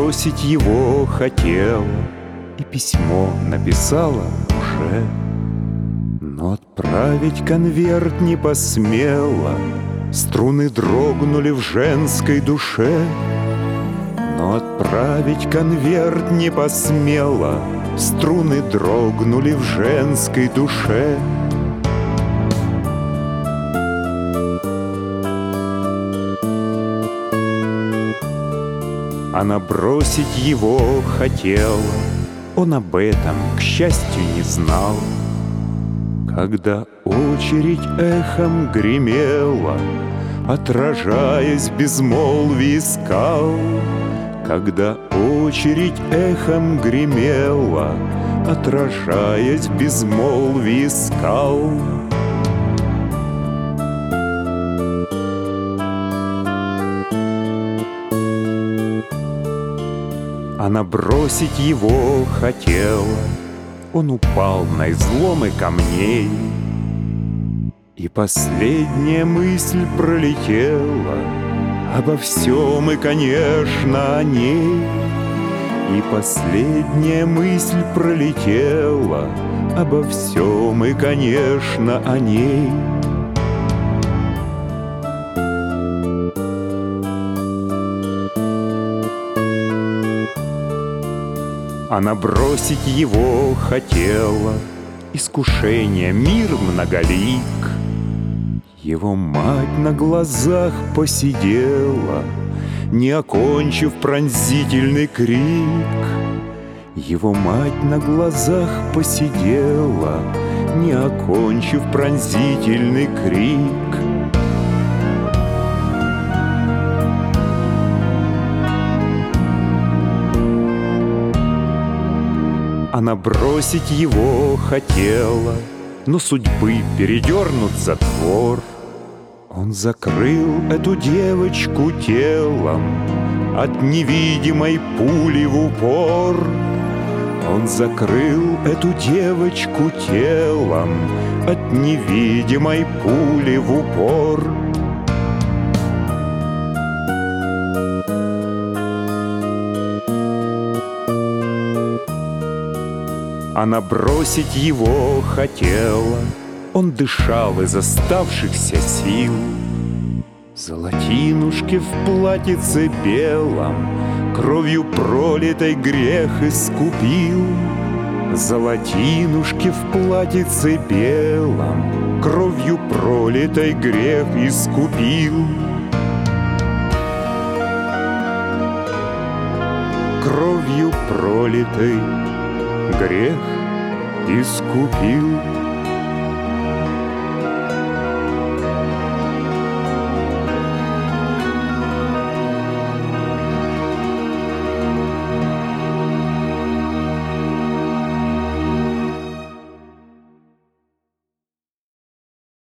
бросить его хотела и письмо написала уже, но отправить конверт не посмела. Струны дрогнули в женской душе, но отправить конверт не посмела. Струны дрогнули в женской душе. Она бросить его хотела, он об этом, к счастью, не знал. Когда очередь эхом гремела, отражаясь в безмолвии скал, когда очередь эхом гремела, отражаясь в безмолвии скал. Она бросить его хотела, он упал на изломы камней, и последняя мысль пролетела обо всем и, конечно, о ней. И последняя мысль пролетела обо всем и, конечно, о ней. Она бросить его хотела, искушение, мир многолик. Его мать на глазах посидела, не окончив пронзительный крик. Его мать на глазах посидела, не окончив пронзительный крик. Она бросить его хотела, но судьбы передернут затвор. Он закрыл эту девочку телом от невидимой пули в упор. Он закрыл эту девочку телом от невидимой пули в упор. Она бросить его хотела, он дышал из оставшихся сил. Золотинушки в платьице белом кровью пролитой грех искупил. Золотинушки в платьице белом кровью пролитой грех искупил. Кровью пролитой грех искупил.